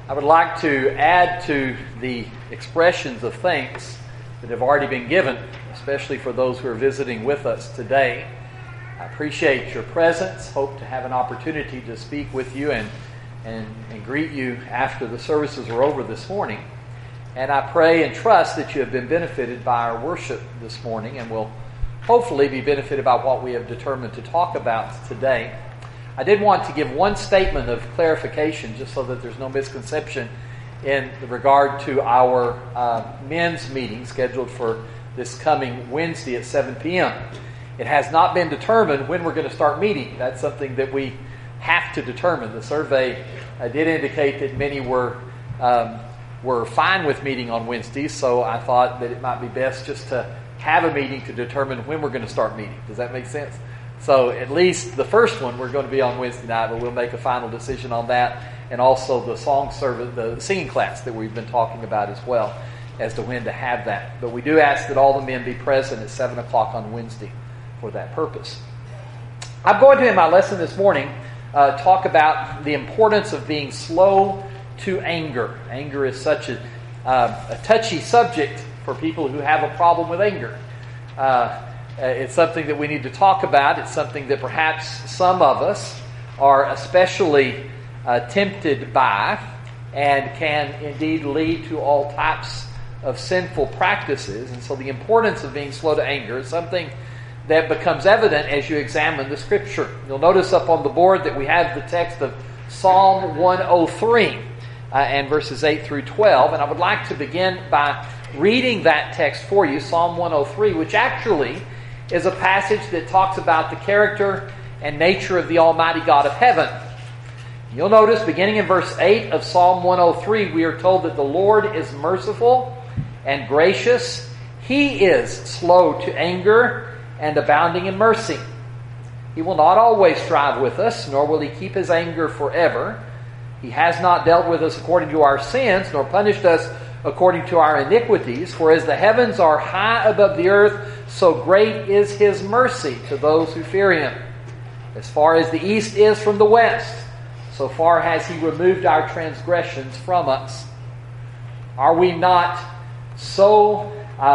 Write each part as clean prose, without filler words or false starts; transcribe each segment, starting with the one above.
I would like to add to the expressions of thanks that have already been given, especially for those who are visiting with us today. I appreciate your presence. Hope to have an opportunity to speak with you and greet you after the services are over this morning. And I pray and trust that you have been benefited by our worship this morning and will hopefully be benefited by what we have determined to talk about today. I did want to give one statement of clarification just so that there's no misconception in regard to our men's meeting scheduled for this coming Wednesday at 7 p.m. It has not been determined when we're going to start meeting. That's something that we have to determine. The survey did indicate that many were fine with meeting on Wednesdays, so I thought that it might be best just to have a meeting to determine when we're going to start meeting. Does that make sense? So at least the first one we're going to be on Wednesday night, but we'll make a final decision on that, and also the song service, the singing class that we've been talking about as well, as to when to have that. But we do ask that all the men be present at 7 o'clock on Wednesday for that purpose. I'm going to, in my lesson this morning, talk about the importance of being slow to anger. Anger is such a touchy subject for people who have a problem with anger. It's something that we need to talk about. It's something that perhaps some of us are especially tempted by and can indeed lead to all types of sinful practices. And so the importance of being slow to anger is something that becomes evident as you examine the Scripture. You'll notice up on the board that we have the text of Psalm 103 and verses 8 through 12. And I would like to begin by reading that text for you, Psalm 103, which actually is a passage that talks about the character and nature of the Almighty God of heaven. You'll notice, beginning in verse 8 of Psalm 103, we are told that the Lord is merciful and gracious. He is slow to anger and abounding in mercy. He will not always strive with us, nor will He keep His anger forever. He has not dealt with us according to our sins, nor punished us according to our iniquities. For as the heavens are high above the earth, so great is His mercy to those who fear Him. As far as the east is from the west, so far has He removed our transgressions from us. Are we not so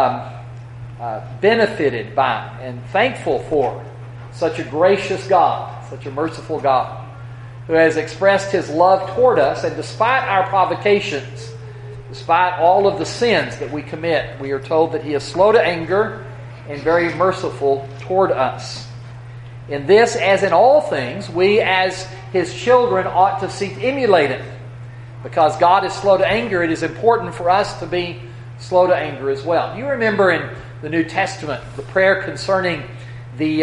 benefited by and thankful for such a gracious God, such a merciful God, who has expressed His love toward us, and despite our provocations, despite all of the sins that we commit, we are told that He is slow to anger and very merciful toward us. In this, as in all things, we as His children ought to seek to emulate Him. Because God is slow to anger, it is important for us to be slow to anger as well. You remember in the New Testament the prayer concerning the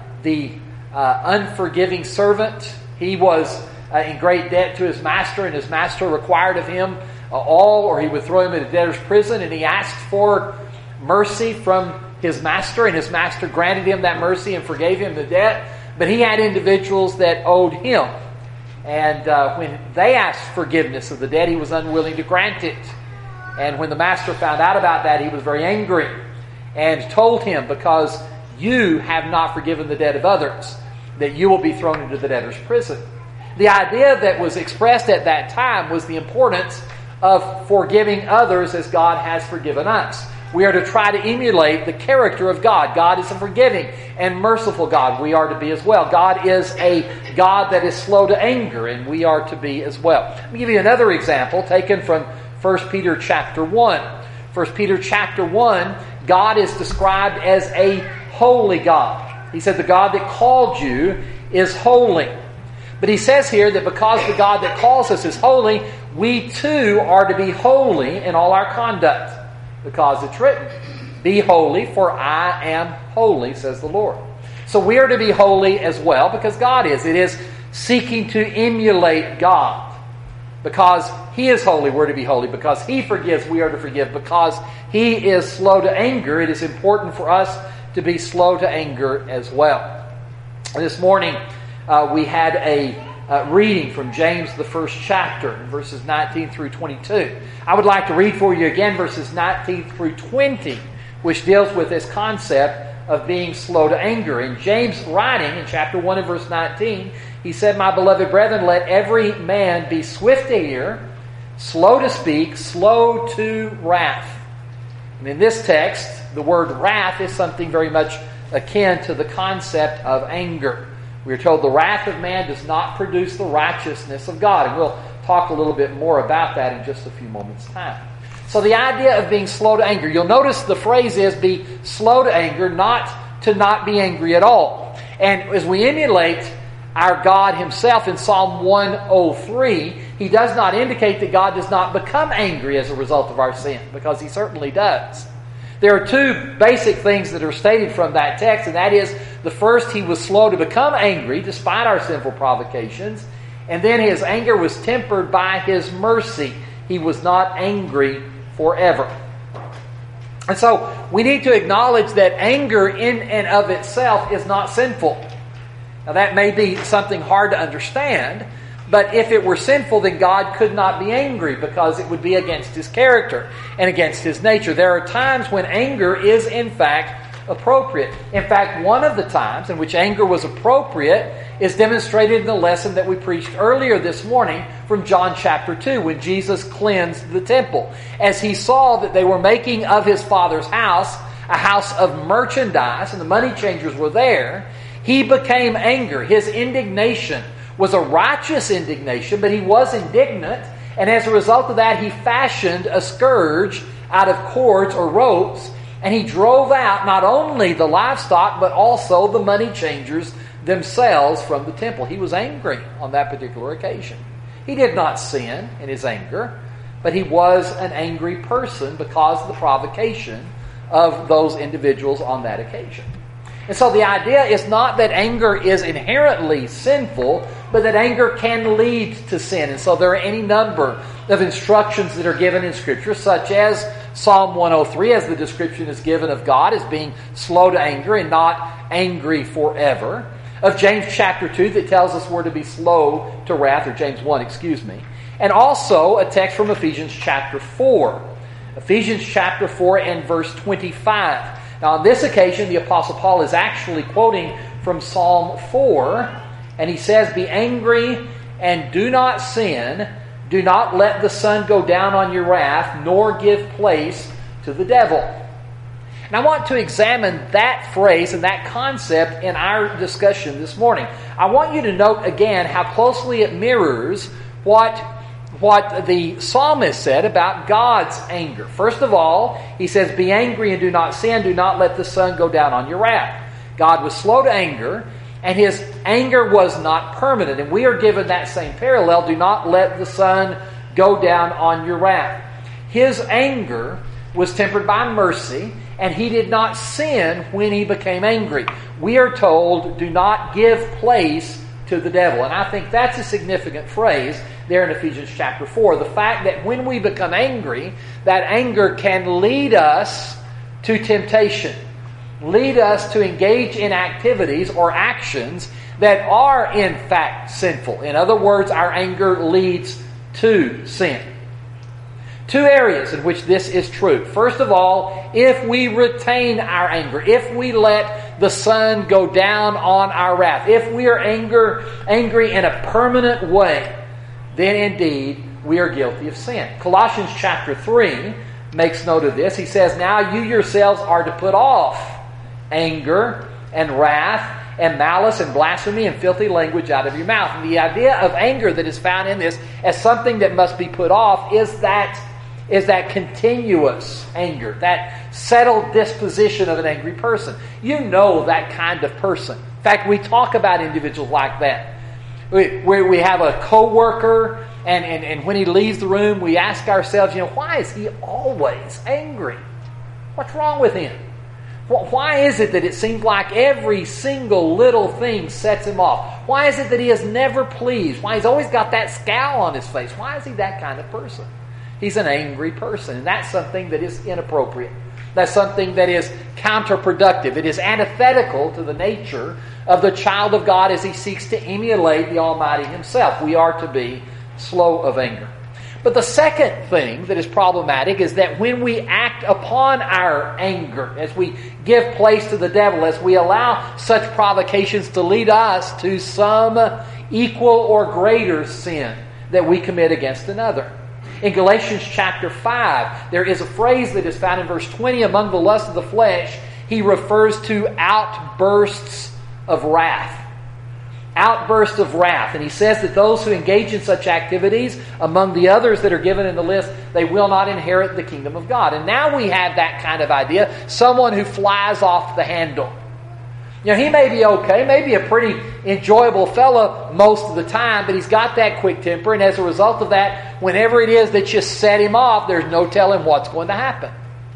unforgiving servant. He was in great debt to his master, and his master required of him all, or he would throw him in a debtor's prison, and he asked for mercy from his master, and his master granted him that mercy and forgave him the debt. But he had individuals that owed him, and when they asked forgiveness of the debt, he was unwilling to grant it. And when the master found out about that, he was very angry and told him, because you have not forgiven the debt of others, that you will be thrown into the debtor's prison. The idea that was expressed at that time was the importance of forgiving others as God has forgiven us. We are to try to emulate the character of God. God is a forgiving and merciful God. We are to be as well. God is a God that is slow to anger, and we are to be as well. Let me give you another example taken from 1 Peter chapter 1. 1 Peter chapter 1, God is described as a holy God. He said the God that called you is holy. But he says here that because the God that calls us is holy, we too are to be holy in all our conduct. Because it's written, be holy, for I am holy, says the Lord. So we are to be holy as well, because God is. It is seeking to emulate God. Because He is holy, we're to be holy. Because He forgives, we are to forgive. Because He is slow to anger, it is important for us to be slow to anger as well. This morning, we had a reading from James, the first chapter, verses 19 through 22. I would like to read for you again verses 19 through 20, which deals with this concept of being slow to anger. In James' writing, in chapter 1 and verse 19, he said, "My beloved brethren, let every man be swift to hear, Slow to speak, slow to wrath. And in this text, the word wrath is something very much akin to the concept of anger. We are told the wrath of man does not produce the righteousness of God. And we'll talk a little bit more about that in just a few moments' time. So the idea of being slow to anger, you'll notice the phrase is be slow to anger, not to not be angry at all. And as we emulate our God Himself in Psalm 103, He does not indicate that God does not become angry as a result of our sin, because He certainly does. There are two basic things that are stated from that text, and that is, the first, He was slow to become angry despite our sinful provocations, and then His anger was tempered by His mercy. He was not angry forever. And so we need to acknowledge that anger in and of itself is not sinful. Now that may be something hard to understand, but if it were sinful, then God could not be angry, because it would be against His character and against His nature. There are times when anger is in fact appropriate. In fact, one of the times in which anger was appropriate is demonstrated in the lesson that we preached earlier this morning from John chapter 2, when Jesus cleansed the temple. As He saw that they were making of His Father's house a house of merchandise, and the money changers were there, He became angry. His indignation was a righteous indignation, but He was indignant, and as a result of that, He fashioned a scourge out of cords or ropes, and He drove out not only the livestock, but also the money changers themselves from the temple. He was angry on that particular occasion. He did not sin in His anger, but He was an angry person because of the provocation of those individuals on that occasion. And so the idea is not that anger is inherently sinful, but that anger can lead to sin. And so there are any number of instructions that are given in Scripture, such as Psalm 103, as the description is given of God as being slow to anger and not angry forever. Of James chapter 2 that tells us we're to be slow to wrath, or James 1, excuse me. And also a text from Ephesians chapter 4. Ephesians chapter 4 and verse 25. Now on this occasion, the Apostle Paul is actually quoting from Psalm 4, and he says, "Be angry and do not sin. Do not let the sun go down on your wrath, nor give place to the devil." And I want to examine that phrase and that concept in our discussion this morning. I want you to note again how closely it mirrors what the psalmist said about God's anger. First of all, he says, "Be angry and do not sin. Do not let the sun go down on your wrath." God was slow to anger, and His anger was not permanent. And we are given that same parallel. Do not let the sun go down on your wrath. His anger was tempered by mercy, and He did not sin when He became angry. We are told, do not give place to the devil. And I think that's a significant phrase there in Ephesians chapter 4. The fact that when we become angry, that anger can lead us to temptation, lead us to engage in activities or actions that are in fact sinful. In other words, our anger leads to sin. Two areas in which this is true. First of all, if we retain our anger, if we let the sun go down on our wrath, if we are angry in a permanent way, then indeed we are guilty of sin. Colossians chapter 3 makes note of this. He says, "Now you yourselves are to put off anger and wrath and malice and blasphemy and filthy language out of your mouth." And the idea of anger that is found in this as something that must be put off is that continuous anger, that settled disposition of an angry person. You know that kind of person. In fact, we talk about individuals like that. We have a coworker, and when he leaves the room, we ask ourselves, why is he always angry? What's wrong with him? Why is it that it seems like every single little thing sets him off? Why is it that he is never pleased? Why he's always got that scowl on his face? Why is he that kind of person? He's an angry person, and that's something that is inappropriate. That's something that is counterproductive. It is antithetical to the nature of the child of God as he seeks to emulate the Almighty Himself. We are to be slow of anger. But the second thing that is problematic is that when we act upon our anger, as we give place to the devil, as we allow such provocations to lead us to some equal or greater sin that we commit against another. In Galatians chapter 5, there is a phrase that is found in verse 20, among the lusts of the flesh, he refers to outbursts of wrath. Outbursts of wrath. And he says that those who engage in such activities, among the others that are given in the list, they will not inherit the kingdom of God. And now we have that kind of idea. Someone who flies off the handle. You know, he may be okay, maybe a pretty enjoyable fellow most of the time, but he's got that quick temper, and as a result of that, whenever it is that just set him off, there's no telling what's going to happen.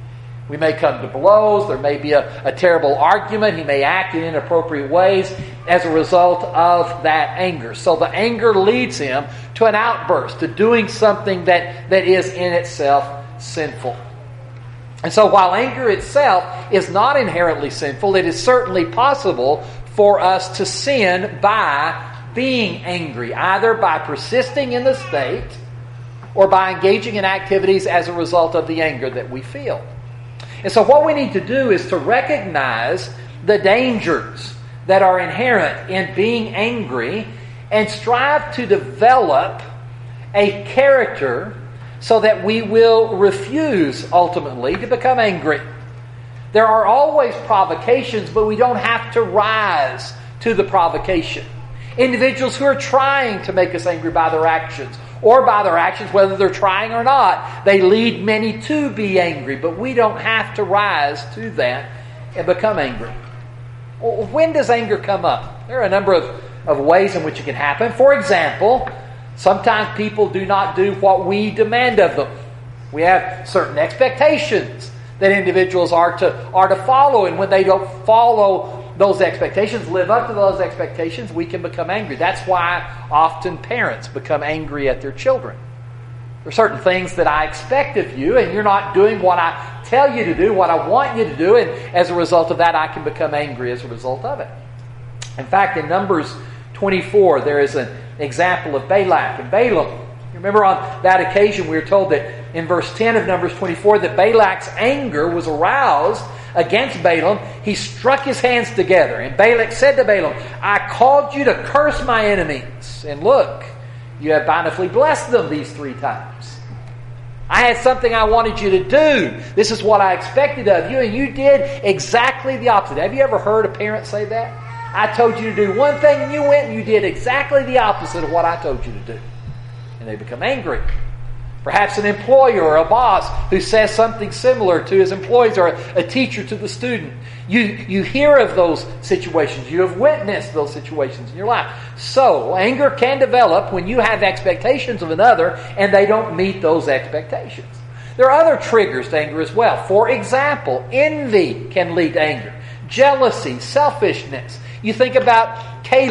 We may come to blows, there may be a terrible argument, he may act in inappropriate ways as a result of that anger. So the anger leads him to an outburst, to doing something that is in itself sinful. And so while anger itself is not inherently sinful, it is certainly possible for us to sin by being angry, either by persisting in the state or by engaging in activities as a result of the anger that we feel. And so what we need to do is to recognize the dangers that are inherent in being angry and strive to develop a character so that we will refuse, ultimately, to become angry. There are always provocations, but we don't have to rise to the provocation. Individuals who are trying to make us angry by their actions, or by their actions, whether they're trying or not, they lead many to be angry, but we don't have to rise to that and become angry. Well, when does anger come up? There are a number of ways in which it can happen. For example, sometimes people do not do what we demand of them. We have certain expectations that individuals are to follow, and when they don't follow those expectations, live up to those expectations, we can become angry. That's why often parents become angry at their children. There are certain things that I expect of you, and you're not doing what I tell you to do, what I want you to do, and as a result of that, I can become angry as a result of it. In fact, in Numbers 24, there is an example of Balak and Balaam. You remember on that occasion, we were told that in verse 10 of Numbers 24, that Balak's anger was aroused against Balaam. He struck his hands together, and Balak said to Balaam, I called you to curse my enemies, and look, you have bountifully blessed them these 3 times. I had something I wanted you to do. This is what I expected of you, and you did exactly the opposite. Have you ever heard a parent say that? I told you to do one thing, and you went and you did exactly the opposite of what I told you to do. And they become angry. Perhaps an employer or a boss who says something similar to his employees, or a teacher to the student. You hear of those situations. You have witnessed those situations in your life. So, anger can develop when you have expectations of another and they don't meet those expectations. There are other triggers to anger as well. For example, envy can lead to anger. Jealousy, selfishness. You think about Cain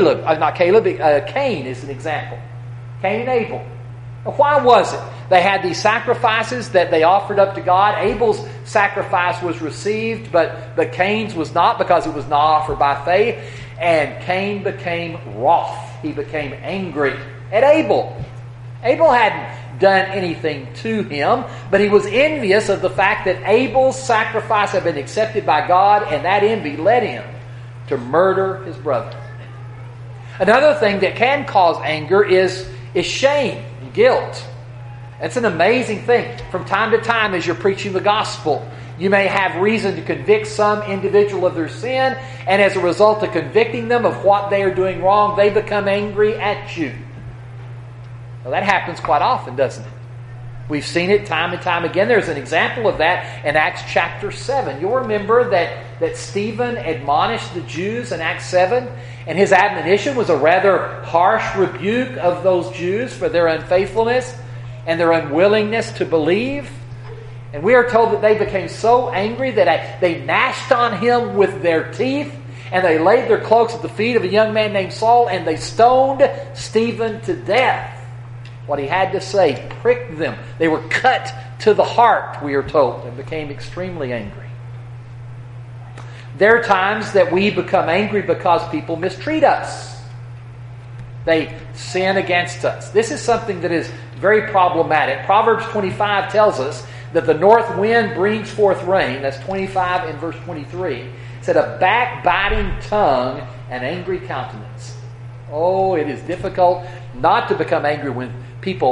is an example. Cain and Abel. Why was it? They had these sacrifices that they offered up to God. Abel's sacrifice was received, but Cain's was not, because it was not offered by faith. And Cain became wroth. He became angry at Abel. Abel hadn't done anything to him, but he was envious of the fact that Abel's sacrifice had been accepted by God, and that envy led him to murder his brother. Another thing that can cause anger is shame. Guilt. It's an amazing thing. From time to time, as you're preaching the gospel, you may have reason to convict some individual of their sin, and as a result of convicting them of what they are doing wrong, they become angry at you. Well, that happens quite often, doesn't it? We've seen it time and time again. There's an example of that in Acts chapter 7. You'll remember that Stephen admonished the Jews in Acts 7, and his admonition was a rather harsh rebuke of those Jews for their unfaithfulness and their unwillingness to believe. And we are told that they became so angry that they gnashed on him with their teeth, and they laid their cloaks at the feet of a young man named Saul, and they stoned Stephen to death. What he had to say pricked them. They were cut to the heart, we are told, and became extremely angry. There are times that we become angry because people mistreat us. They sin against us. This is something that is very problematic. Proverbs 25 tells us that the north wind brings forth rain. That's 25 in verse 23. It said, a backbiting tongue, an angry countenance. Oh, it is difficult not to become angry when people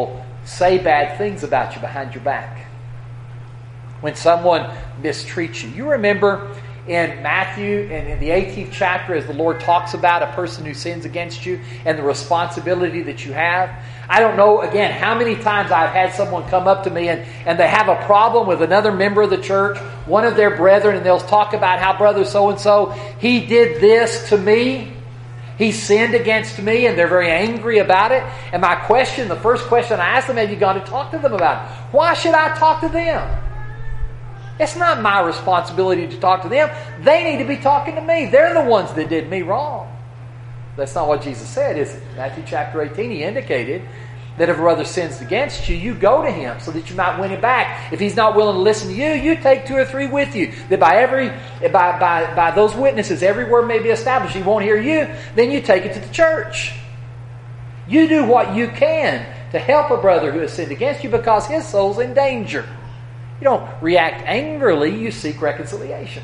say bad things about you behind your back. When someone mistreats you. You remember in Matthew and in the 18th chapter as the Lord talks about a person who sins against you and the responsibility that you have. I don't know, again, how many times I've had someone come up to me and they have a problem with another member of the church, one of their brethren, and they'll talk about how brother so-and-so, he did this to me. He sinned against me, and they're very angry about it. And my question, the first question I ask them, have you gone to talk to them about it? Why should I talk to them? It's not my responsibility to talk to them. They need to be talking to me. They're the ones that did me wrong. That's not what Jesus said, is it? Matthew chapter 18, He indicated that if a brother sins against you, you go to him so that you might win him back. If he's not willing to listen to you, you take 2 or 3 with you. That by those witnesses, every word may be established. He won't hear you, then you take it to the church. You do what you can to help a brother who has sinned against you because his soul's in danger. You don't react angrily, you seek reconciliation.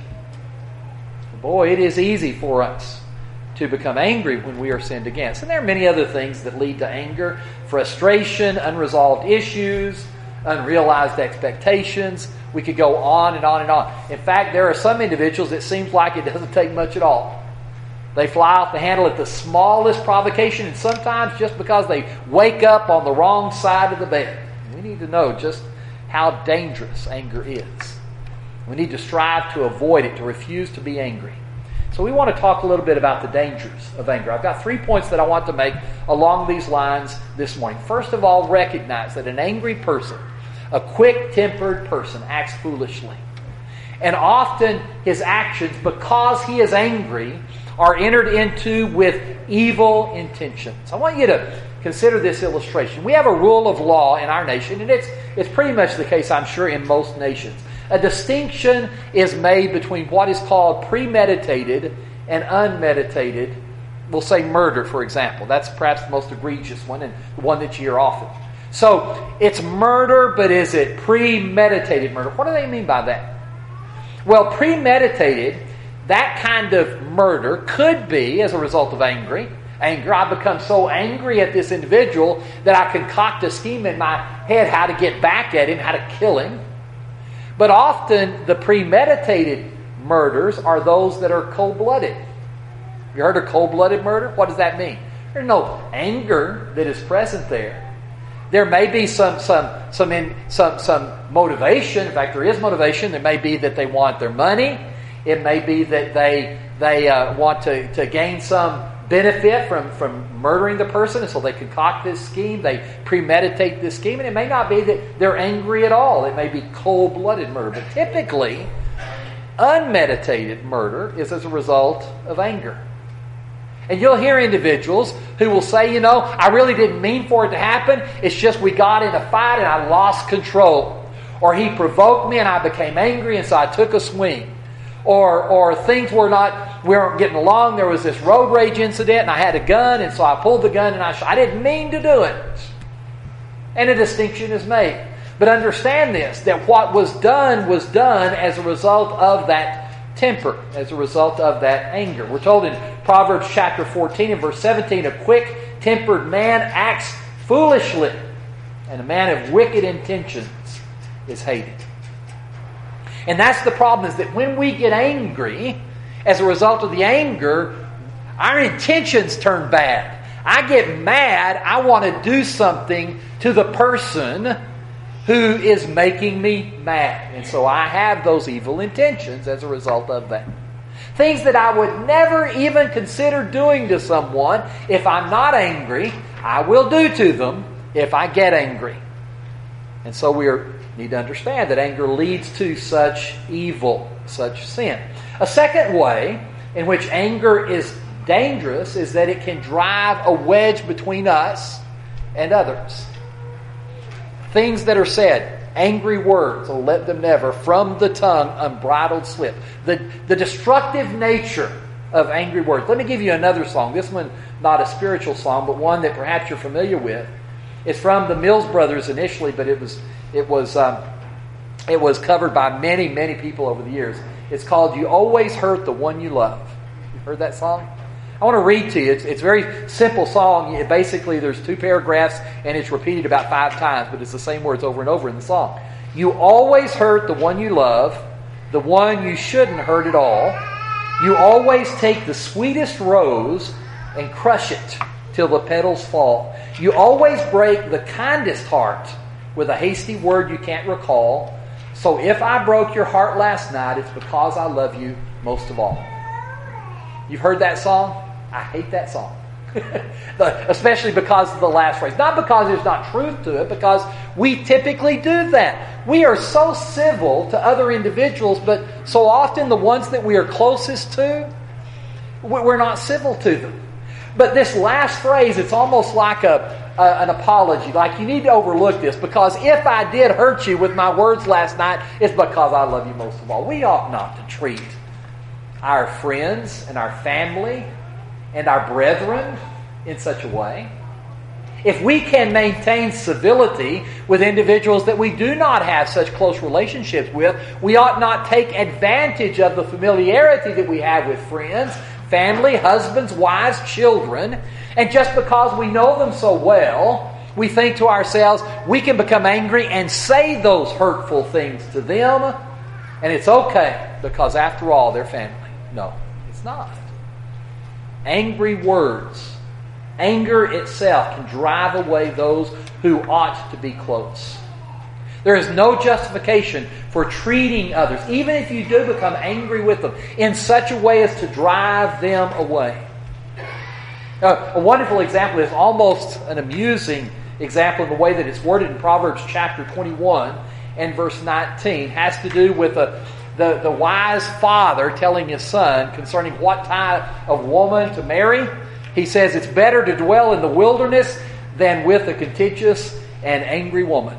Boy, it is easy for us to become angry when we are sinned against. And there are many other things that lead to anger. Frustration, unresolved issues, unrealized expectations. We could go on and on and on. In fact, there are some individuals it seems like it doesn't take much at all. They fly off the handle at the smallest provocation, and sometimes just because they wake up on the wrong side of the bed. We need to know just how dangerous anger is. We need to strive to avoid it, to refuse to be angry. So we want to talk a little bit about the dangers of anger. I've got 3 points that I want to make along these lines this morning. First of all, recognize that an angry person, a quick-tempered person, acts foolishly. And often his actions, because he is angry, are entered into with evil intentions. I want you to consider this illustration. We have a rule of law in our nation, and it's pretty much the case, I'm sure, in most nations. A distinction is made between what is called premeditated and unmeditated. We'll say murder, for example. That's perhaps the most egregious one and the one that you hear often. So, it's murder, but is it premeditated murder? What do they mean by that? Well, premeditated, that kind of murder could be as a result of anger. I become so angry at this individual that I concoct a scheme in my head how to get back at him, how to kill him. But often the premeditated murders are those that are cold-blooded. You heard of cold-blooded murder? What does that mean? There's no anger that is present there. There may be some motivation. In fact, there is motivation. There may be that they want their money. It may be that they want to gain some benefit from murdering the person, and so they concoct this scheme, they premeditate this scheme, and it may not be that they're angry at all. It may be cold-blooded murder. But typically, unmeditated murder is as a result of anger. And you'll hear individuals who will say, I really didn't mean for it to happen. It's just we got in a fight and I lost control. Or he provoked me and I became angry and so I took a swing. Or things we weren't getting along. There was this road rage incident and I had a gun and so I pulled the gun and I didn't mean to do it. And a distinction is made. But understand this, that what was done as a result of that temper, as a result of that anger. We're told in Proverbs chapter 14 and verse 17, a quick-tempered man acts foolishly, and a man of wicked intentions is hated. And that's the problem, is that when we get angry, as a result of the anger, our intentions turn bad. I get mad, I want to do something to the person who is making me mad. And so I have those evil intentions as a result of that. Things that I would never even consider doing to someone if I'm not angry, I will do to them if I get angry. And so we need to understand that anger leads to such evil, such sin. A second way in which anger is dangerous is that it can drive a wedge between us and others. Things that are said, angry words, oh, let them never, from the tongue, unbridled slip. The destructive nature of angry words. Let me give you another song. This one, not a spiritual song, but one that perhaps you're familiar with. It's from the Mills Brothers initially, but it was covered by many, many people over the years. It's called "You Always Hurt the One You Love." You heard that song? I I want to read to you. It's a very simple song. Basically, there's 2 paragraphs, and it's repeated about 5 times, but it's the same words over and over in the song. You always hurt the one you love, the one you shouldn't hurt at all. You always take the sweetest rose and crush it till the petals fall. You always break the kindest heart with a hasty word you can't recall. So if I broke your heart last night, it's because I love you most of all. You've heard that song? I hate that song. Especially because of the last phrase. Not because there's not truth to it, because we typically do that. We are so civil to other individuals, but so often the ones that we are closest to, we're not civil to them. But this last phrase, it's almost like an apology. Like, you need to overlook this, because if I did hurt you with my words last night, it's because I love you most of all. We ought not to treat our friends and our family and our brethren in such a way. If we can maintain civility with individuals that we do not have such close relationships with, we ought not take advantage of the familiarity that we have with friends, family, husbands, wives, children, and just because we know them so well, we think to ourselves, we can become angry and say those hurtful things to them, and it's okay, because after all, they're family. No, it's not. Angry words, anger itself can drive away those who ought to be close. There is no justification for treating others, even if you do become angry with them, in such a way as to drive them away. A wonderful example is almost an amusing example in the way that it's worded in Proverbs chapter 21 and verse 19. It has to do with the wise father telling his son concerning what type of woman to marry. He says it's better to dwell in the wilderness than with a contentious and angry woman.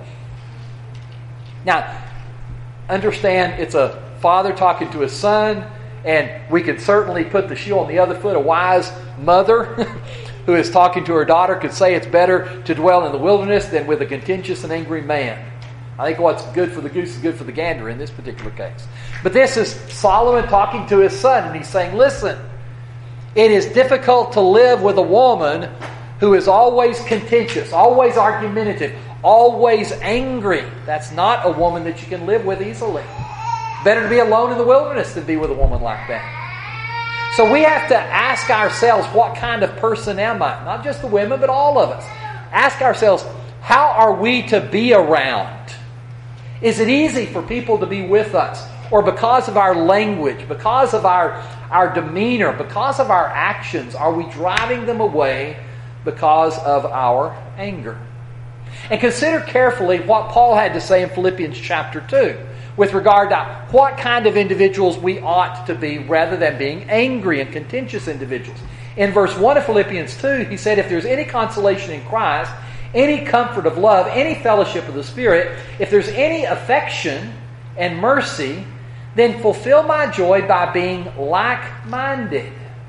Now, understand it's a father talking to his son, and we could certainly put the shoe on the other foot. A wise mother who is talking to her daughter could say it's better to dwell in the wilderness than with a contentious and angry man. I think what's good for the goose is good for the gander in this particular case. But this is Solomon talking to his son, and he's saying, listen, it is difficult to live with a woman who is always contentious, always argumentative, always angry. That's not a woman that you can live with easily. Better to be alone in the wilderness than be with a woman like that. So we have to ask ourselves, what kind of person am I? Not just the women, but all of us. Ask ourselves, how are we to be around? Is it easy for people to be with us? Or because of our language, because of our demeanor, because of our actions, are we driving them away because of our anger? And consider carefully what Paul had to say in Philippians chapter 2 with regard to what kind of individuals we ought to be rather than being angry and contentious individuals. In verse 1 of Philippians 2, he said, if there's any consolation in Christ, any comfort of love, any fellowship of the Spirit, if there's any affection and mercy, then fulfill my joy by being like-minded.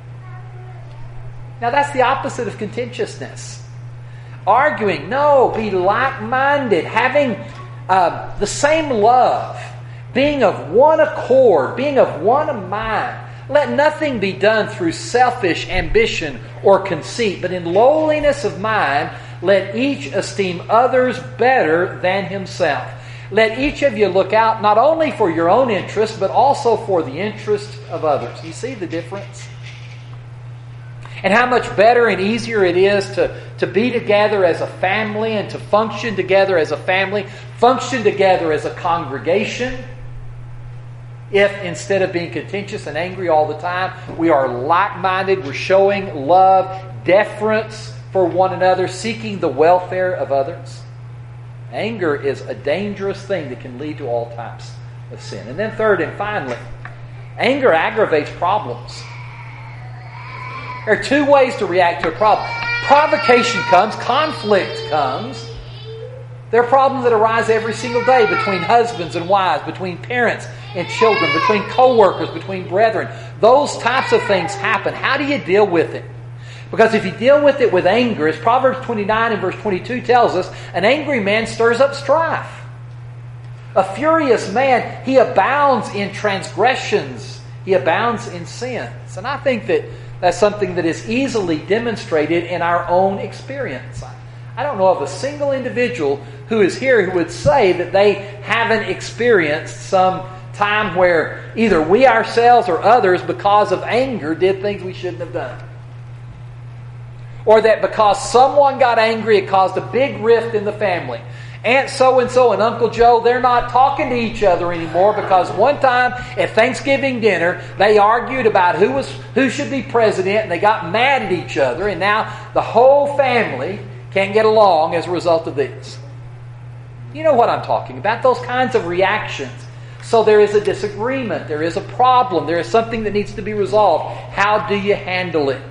Now that's the opposite of contentiousness. Arguing, no, be like-minded, having the same love, being of one accord, being of one mind. Let nothing be done through selfish ambition or conceit, but in lowliness of mind, let each esteem others better than himself. Let each of you look out not only for your own interest, but also for the interest of others. You see the difference? And how much better and easier it is to be together as a family and to function together as a family, function together as a congregation, if instead of being contentious and angry all the time, we are like-minded, we're showing love, deference for one another, seeking the welfare of others. Anger is a dangerous thing that can lead to all types of sin. And then third and finally, anger aggravates problems. There are 2 ways to react to a problem. Provocation comes, conflict comes. There are problems that arise every single day between husbands and wives, between parents and children, between co-workers, between brethren. Those types of things happen. How do you deal with it? Because if you deal with it with anger, as Proverbs 29 and verse 22 tells us, an angry man stirs up strife. A furious man, he abounds in transgressions. He abounds in sins. And I think that That's something that is easily demonstrated in our own experience. I don't know of a single individual who is here who would say that they haven't experienced some time where either we ourselves or others, because of anger, did things we shouldn't have done. Or that because someone got angry, it caused a big rift in the family. Aunt so-and-so and Uncle Joe, they're not talking to each other anymore because one time at Thanksgiving dinner, they argued about who should be president, and they got mad at each other, and now the whole family can't get along as a result of this. You know what I'm talking about, those kinds of reactions. So there is a disagreement, there is a problem, there is something that needs to be resolved. How do you handle it?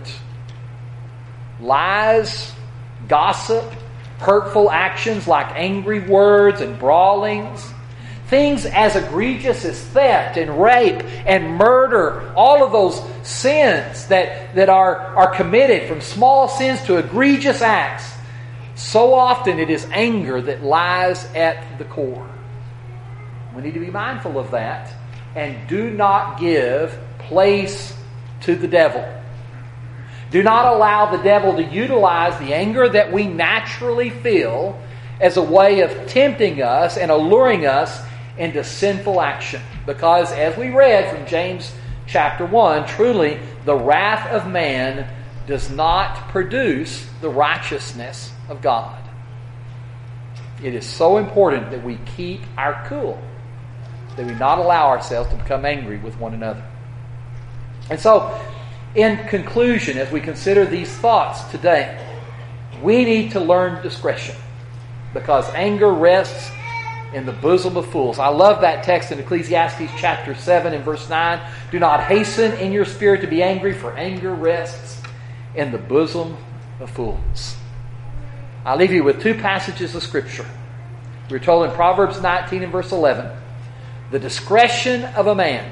Lies, gossip, hurtful actions like angry words and brawlings, things as egregious as theft and rape and murder, all of those sins that are committed, from small sins to egregious acts. So often it is anger that lies at the core. We need to be mindful of that and do not give place to the devil. Do not allow the devil to utilize the anger that we naturally feel as a way of tempting us and alluring us into sinful action. Because as we read from James chapter 1, truly the wrath of man does not produce the righteousness of God. It is so important that we keep our cool, that we not allow ourselves to become angry with one another. And so, in conclusion, as we consider these thoughts today, we need to learn discretion, because anger rests in the bosom of fools. I love that text in Ecclesiastes chapter 7 and verse 9. Do not hasten in your spirit to be angry, for anger rests in the bosom of fools. I'll leave you with two passages of Scripture. We're told in Proverbs 19 and verse 11, the discretion of a man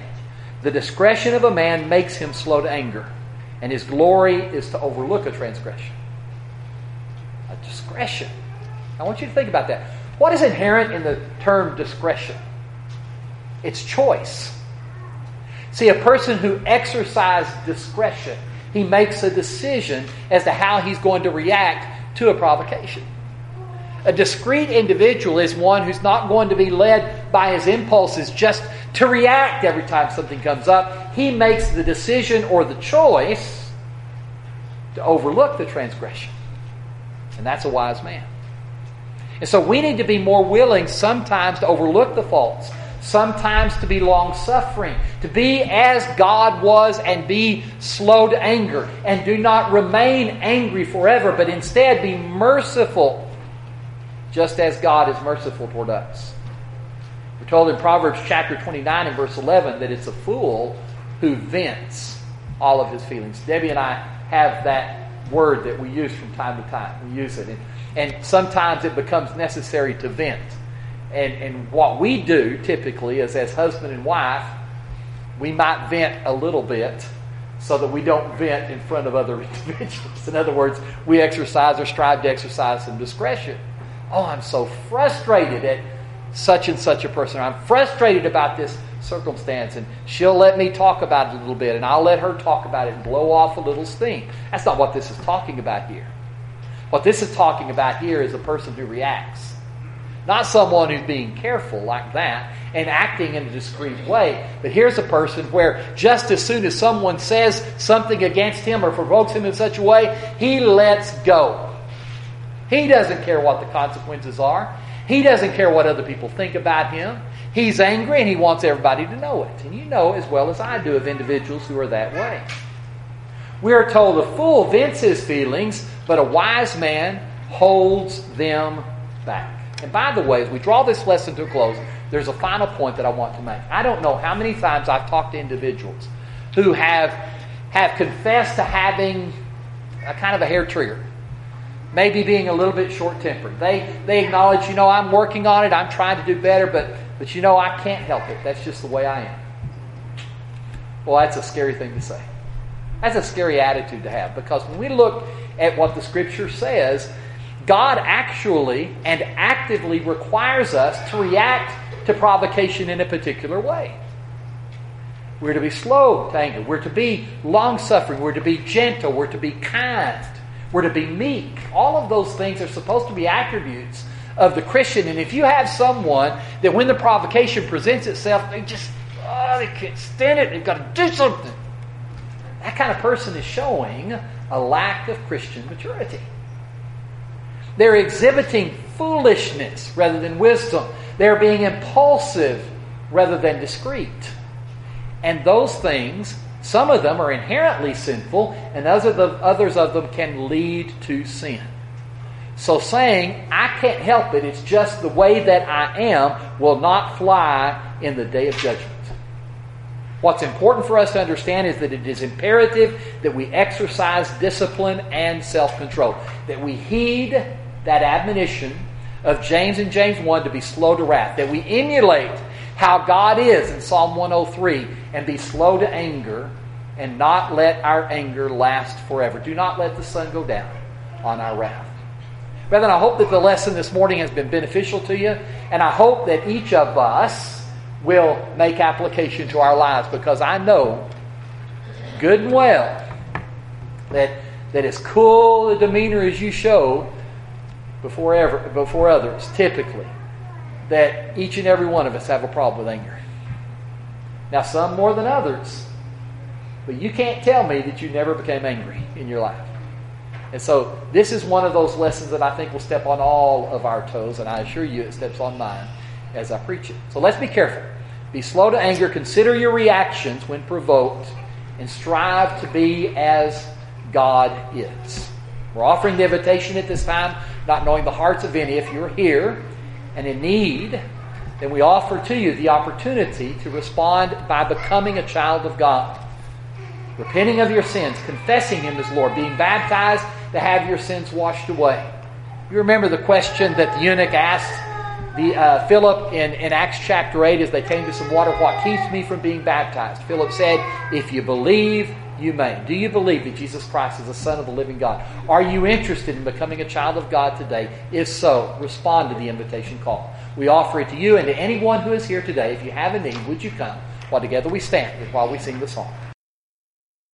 makes him slow to anger, and his glory is to overlook a transgression. A discretion. I want you to think about that. What is inherent in the term discretion? It's choice. See, a person who exercises discretion, he makes a decision as to how he's going to react to a provocation. A discreet individual is one who's not going to be led by his impulses just to react every time something comes up. He makes the decision or the choice to overlook the transgression. And that's a wise man. And so we need to be more willing sometimes to overlook the faults, sometimes to be long-suffering, to be as God was and be slow to anger, and do not remain angry forever, but instead be merciful, just as God is merciful toward us. We're told in Proverbs chapter 29 and verse 11 that it's a fool who vents all of his feelings. Debbie and I have that word that we use from time to time. We use it. And sometimes it becomes necessary to vent. And what we do typically is, as husband and wife, we might vent a little bit so that we don't vent in front of other individuals. In other words, we exercise or strive to exercise some discretion. Oh, I'm so frustrated at such and such a person. I'm frustrated about this circumstance, and she'll let me talk about it a little bit, and I'll let her talk about it and blow off a little steam. That's not what this is talking about here. What this is talking about here is a person who reacts. Not someone who's being careful like that and acting in a discreet way. But here's a person where just as soon as someone says something against him or provokes him in such a way, he lets go. He doesn't care what the consequences are. He doesn't care what other people think about him. He's angry and he wants everybody to know it. And you know as well as I do of individuals who are that way. We are told a fool vents his feelings, but a wise man holds them back. And by the way, as we draw this lesson to a close, there's a final point that I want to make. I don't know how many times I've talked to individuals who have confessed to having a kind of a hair trigger. Maybe being a little bit short-tempered. They acknowledge, I'm working on it, I'm trying to do better, but I can't help it. That's just the way I am. Well, that's a scary thing to say. That's a scary attitude to have, because when we look at what the Scripture says, God actually and actively requires us to react to provocation in a particular way. We're to be slow to anger. We're to be long-suffering. We're to be gentle. We're to be kind. We're to be meek. All of those things are supposed to be attributes of the Christian. And if you have someone that when the provocation presents itself, they can't stand it. They've got to do something. That kind of person is showing a lack of Christian maturity. They're exhibiting foolishness rather than wisdom. They're being impulsive rather than discreet. And those things, some of them are inherently sinful, and others of them can lead to sin. So saying, I can't help it, it's just the way that I am, will not fly in the day of judgment. What's important for us to understand is that it is imperative that we exercise discipline and self-control. That we heed that admonition of James in James 1 to be slow to wrath. That we emulate how God is in Psalm 103 and be slow to anger and not let our anger last forever. Do not let the sun go down on our wrath. Brethren, I hope that the lesson this morning has been beneficial to you, and I hope that each of us will make application to our lives, because I know good and well that as cool a demeanor as you show before others, typically, that each and every one of us have a problem with anger. Now, some more than others, but you can't tell me that you never became angry in your life. And so this is one of those lessons that I think will step on all of our toes, and I assure you it steps on mine as I preach it. So let's be careful. Be slow to anger. Consider your reactions when provoked, and strive to be as God is. We're offering the invitation at this time, not knowing the hearts of any. If you're here and in need, then we offer to you the opportunity to respond by becoming a child of God. Repenting of your sins, confessing Him as Lord, being baptized to have your sins washed away. You remember the question that the eunuch asked Philip in Acts chapter 8 as they came to some water, what keeps me from being baptized? Philip said, if you believe, you may. Do you believe that Jesus Christ is the Son of the living God? Are you interested in becoming a child of God today? If so, respond to the invitation call. We offer it to you and to anyone who is here today. If you have a need, would you come while together we stand while we sing the song?